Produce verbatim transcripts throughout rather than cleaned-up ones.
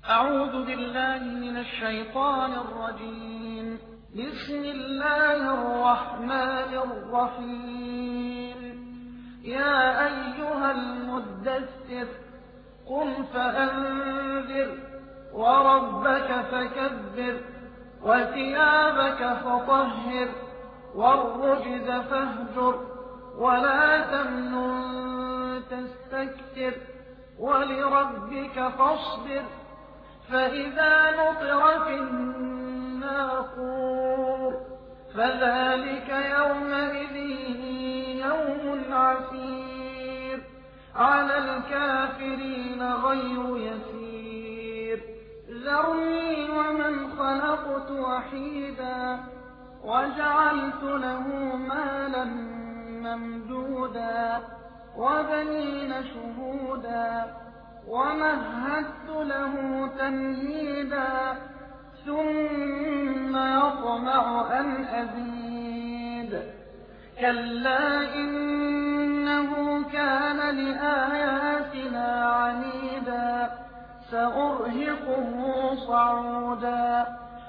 أعوذ بالله من الشيطان الرجيم. بسم الله الرحمن الرحيم. يا أيها المدثر قم فأنذر وربك فكبر وثيابك فطهر والرجز فاهجر ولا تمنن تستكثر ولربك فاصبر فإذا نقر في الناقور فذلك يومئذ يوم عسير على الكافرين غير يسير. ذرني ومن خلقت وحيدا وجعلت له مالا ممدودا وبنين شهودا ومهدت له تمهيدا ثم يطمع أن أزيد كلا إنه كان لآياتنا عنيدا سأرهقه صعودا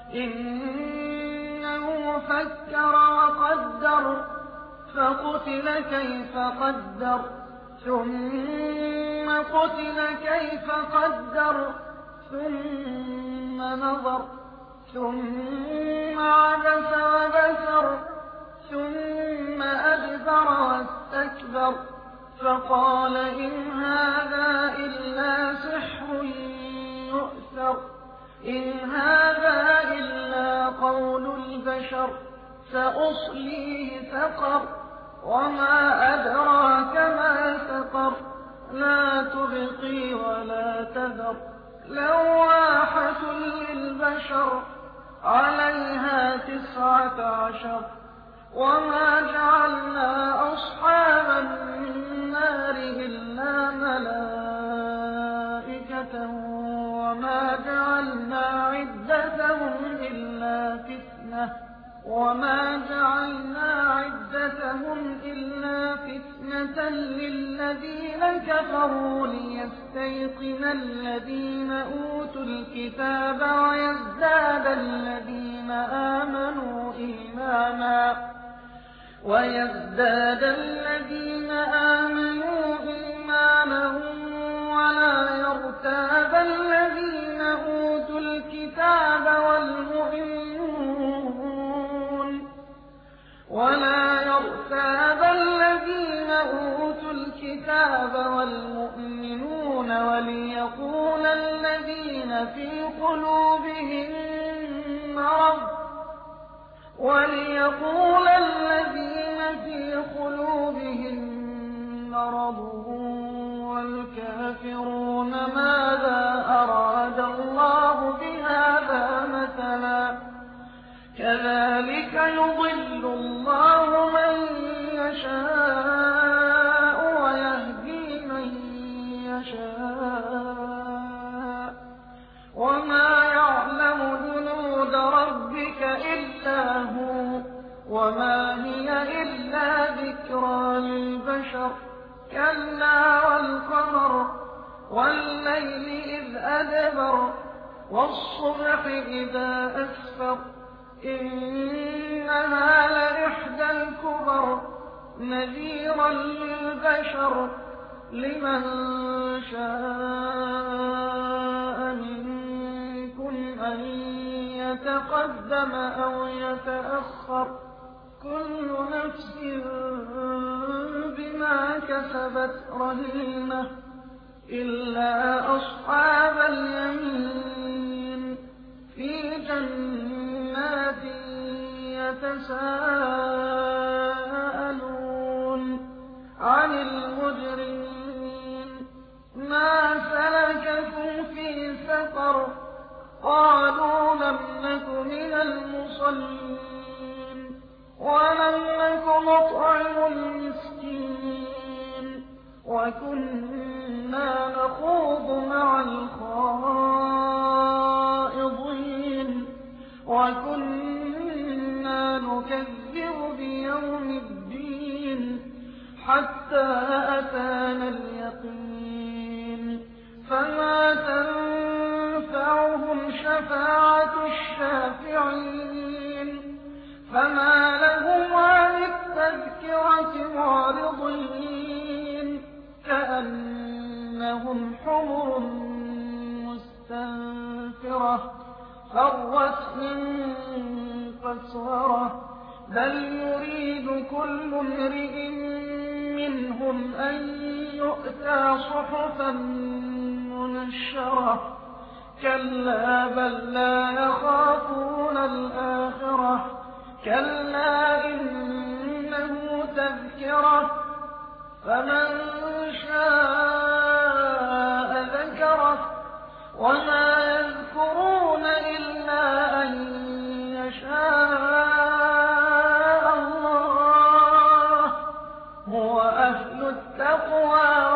إنه فكر وقدر فقتل كيف قدر ثم قتل كيف قدر ثم نظر ثم عبس وبسر ثم أدبر واستكبر فقال إن هذا إلا سحر يؤثر إن هذا إلا قول البشر سأصليه سقر وما أدراك ما سقر لا تبقي ولا تذر لواحة للبشر عليها تسعة عشر وما جعلنا أصحاب النار إلا ملائكة وما جعلنا عدتهم إلا فتنة وما جعلنا عدتهم إلا فتنة للذين كفروا ليستيقن الذين أوتوا الكتاب ويزداد الذين آمنوا إيمانا ويزداد الذين آمنوا إيمانا ولا يرتاب الذين أوتوا الكتاب والمؤمنون ولا يرتاب الذين أوتوا الكتاب والمؤمنون وليقول الذين في قلوبهم مرض وليقول الذين في قلوبهم مرض والكافرون ماذا أراد الله بهذا مثلا كذلك يضل الله من يشاء ويهدي من يشاء وما يعلم جنود ربك إلا هو وما هي إلا ذكرى للبشر كلا والقمر والليل إذ أدبر والصبح إذا أسفر إنها لإحدى الكبر نذيرا للبشر لمن شاء منكم أن يتقدم أو يتأخر كل نفس بما كسبت رهينة إلا أصحاب اليمين في جنات يتساءلون عن المجرمين ما سلككم في سقر قالوا لم نك من المصلين ولم نك نطعم المسكين وكنا نخوض مع الخائضين وكنا نكذب بيوم الدين حتى أتانا اليقين فما تنفع شفاعة الشافعين فما لهم عن التذكرة معرضين كأنهم حمر مستنفرة فرت من قسورة بل يريد كل امرئ منهم أن يؤتى صحفا منشرة كلا بل لا يخافون الآخرة كلا إنه تذكرة فمن شاء ذكره وما يذكرون إلا أن يشاء الله هو أهل التقوى